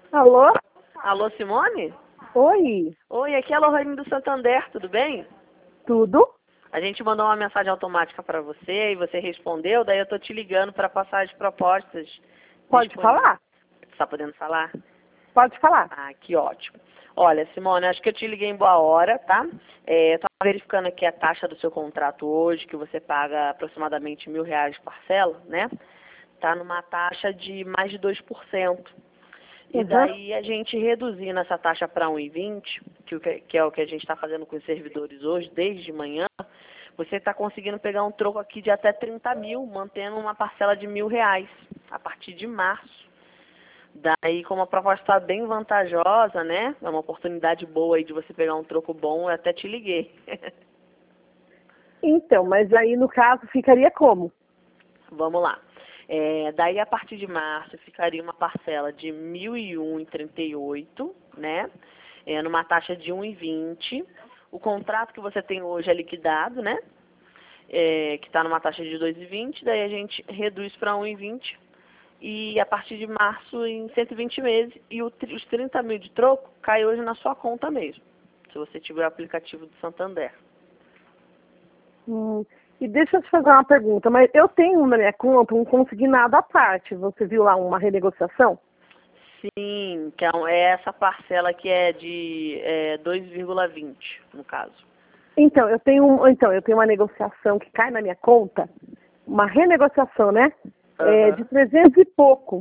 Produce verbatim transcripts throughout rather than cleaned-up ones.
Alô? Alô, Simone? Oi, Oi, aqui é a Lorraine do Santander, tudo bem? tudo? A gente mandou uma mensagem automática para você e você respondeu, daí eu tô te ligando para passar as propostas Pode disponíveis. falar? Você está podendo falar? Pode falar. Ah, que ótimo. Olha, Simone, acho que eu te liguei em boa hora, tá? É, eu tava verificando aqui a taxa do seu contrato hoje, que você paga aproximadamente mil reais de parcela, né? Tá numa taxa de mais de dois por cento. E Uhum. daí a gente reduzindo essa taxa para um vírgula vinte, que, o que que é o que a gente está fazendo com os servidores hoje, desde manhã, você está conseguindo pegar um troco aqui de até trinta mil, mantendo uma parcela de mil reais a partir de março. Daí, como a proposta está bem vantajosa, né? É uma oportunidade boa aí de você pegar um troco bom, eu até te liguei. Então, mas aí no caso ficaria como? Vamos lá. É, daí, a partir de março, ficaria uma parcela de mil e um vírgula trinta e oito, né? É, numa taxa de um vírgula vinte. O contrato que você tem hoje é liquidado, né? É, que está numa taxa de dois vírgula vinte. Daí a gente reduz para um vírgula vinte. E a partir de março, em cento e vinte meses. E o, os trinta mil de troco cai hoje na sua conta mesmo, se você tiver o aplicativo do Santander. Hum, e deixa eu te fazer uma pergunta, mas eu tenho na minha conta um consignado à parte. Você viu lá uma renegociação? Sim, que é um- é essa parcela que é de é, dois vírgula vinte, no caso. Então, eu tenho um- então, eu tenho uma negociação que cai na minha conta, uma renegociação, né? É, de Aham. trezentos e pouco.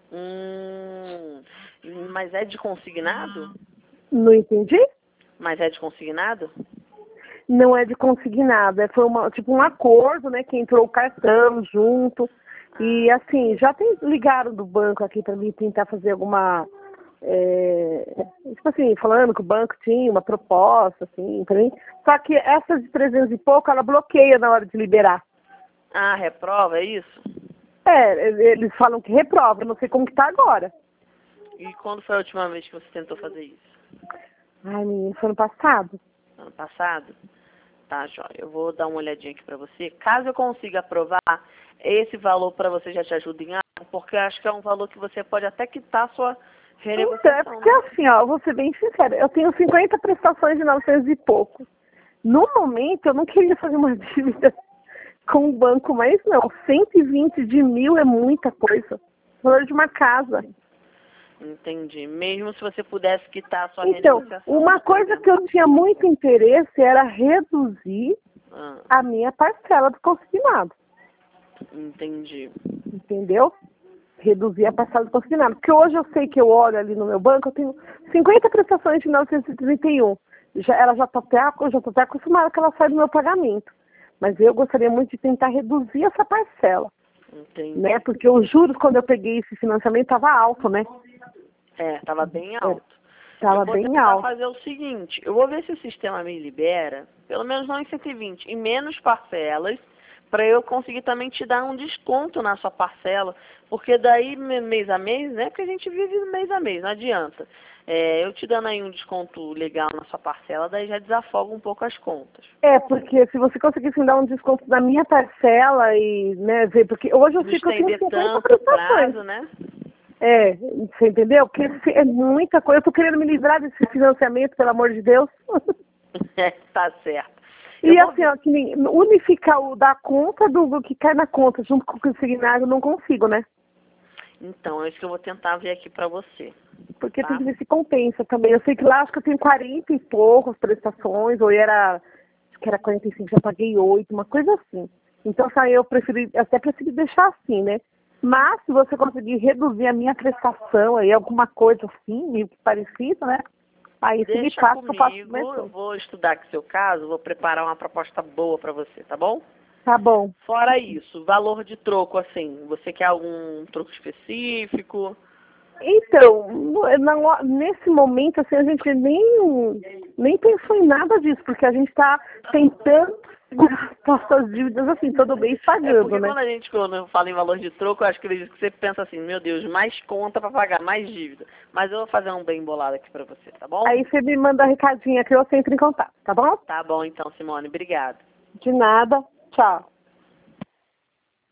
Hum, mas é de consignado? Não entendi? Mas é de consignado? Não é de consignado, é, foi uma, tipo um acordo, né, que entrou o cartão junto. E Ah, assim, já tem, ligaram do banco aqui para mim tentar fazer alguma, é, tipo assim, falando que o banco tinha uma proposta, assim, pra mim. Só que essa de trezentos e pouco, ela bloqueia na hora de liberar. ah, reprova, é isso? É, eles falam que reprova, eu não sei como que tá agora. E quando foi a última vez que você tentou fazer isso? Ai, menina, foi ano passado. Ano passado? Tá, joia. Eu vou dar uma olhadinha aqui pra você. Caso eu consiga aprovar, esse valor pra você já te ajuda em algo, porque eu acho que é um valor que você pode até quitar a sua Então, é renegociação, porque né? assim, ó, eu vou ser bem sincera, eu tenho cinquenta prestações de novecentos e pouco. No momento, eu não queria fazer uma dívida com o banco, mas não, cento e vinte de mil é muita coisa. Valor de uma casa. Entendi. Mesmo se você pudesse quitar a sua Então, renegociação, uma né, por coisa exemplo. que eu tinha muito interesse era reduzir Ah, a minha parcela do consignado, entendi. entendeu? Reduzir a parcela do consignado. Porque hoje eu sei que eu olho ali no meu banco, eu tenho cinquenta prestações de novecentos e trinta e um. Já, ela já está até, eu já tô até acostumada que ela sai do meu pagamento. Mas eu gostaria muito de tentar reduzir essa parcela, Entendi. né? Porque os juros, quando eu peguei esse financiamento, estava alto, né? É, estava bem alto. Eu Estava vou bem tentar alto. fazer o seguinte, eu vou ver se o sistema me libera, pelo menos não em cento e vinte, em menos parcelas, para eu conseguir também te dar um desconto na sua parcela, porque daí me- mês a mês, né, porque a gente vive mês a mês, não adianta. É, eu te dando aí um desconto legal na sua parcela, daí já desafoga um pouco as contas. É, porque se você conseguisse me dar um desconto na minha parcela e, né, ver, porque hoje eu Não fico, eu tenho estender cinquenta tanto o prestações. prazo, né? É, você entendeu? Porque é muita coisa. Eu tô querendo me livrar desse financiamento, pelo amor de Deus. Tá certo. Eu E vou assim, ver. ó, que nem unificar o da conta do, do que cai na conta junto com o consignado, eu não consigo, né? Então, é isso que eu vou tentar ver aqui pra você, Porque tem tá? que ver se compensa também. Eu sei que lá acho que eu tenho quarenta e poucas prestações, ou era, acho que era quarenta e cinco, já paguei oito, uma coisa assim. Então, só eu preferi, até preferi deixar assim, né? Mas se você conseguir reduzir a minha prestação aí, alguma coisa assim, meio que parecido, né? Aí se me Deixa passa que eu faço mais comigo, eu coisa. vou estudar aqui seu caso, vou preparar uma proposta boa pra você, tá bom? Tá bom. Fora isso, valor de troco, assim, você quer algum troco específico? Então, no- não- nesse momento, assim, a gente nem, nem pensou em nada disso, porque a gente está tentando segurar nossas dívidas, assim, todo mês É pagando, porque né? quando a gente quando fala em valor de troco, eu acho que acredito que você pensa assim, meu Deus, mais conta pra pagar, mais dívida. Mas eu vou fazer um bem bolado aqui pra você, tá bom? Aí você me manda recadinho que eu sempre em contato, tá bom? Tá bom então, Simone, obrigada. De nada. Tchau.